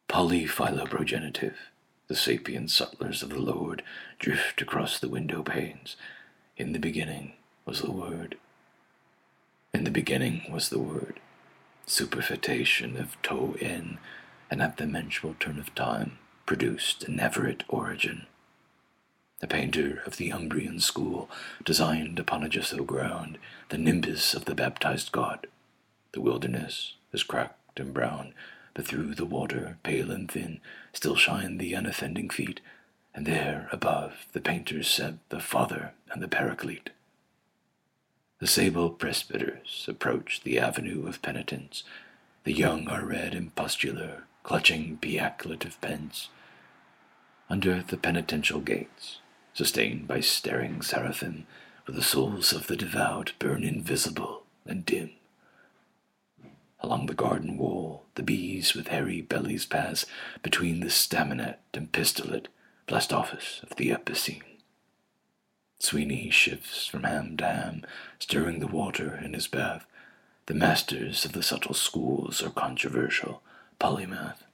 Polyphyloprogenitive, the sapient sutlers of the Lord drift across the window panes. In the beginning was the Word. In the beginning was the Word. Superfetation of toe-in, and at the mensual turn of time produced an Everett origin. A painter of the Umbrian school designed upon a gesso ground the nimbus of the baptized God. The wilderness is cracked and brown, but through the water, pale and thin, still shine the unoffending feet, and there, above, the painters set the Father and the Paraclete. The sable presbyters approach the avenue of penitence. The young are read in postular, clutching piaculative pens. Under the penitential gates, sustained by staring seraphim, where the souls of the devout burn invisible and dim. Along the garden wall, the bees with hairy bellies pass between the staminet and pistolet, blessed office of the epicene. Sweeney shifts from ham to ham, stirring the water in his bath. The masters of the subtle schools are controversial, polymath.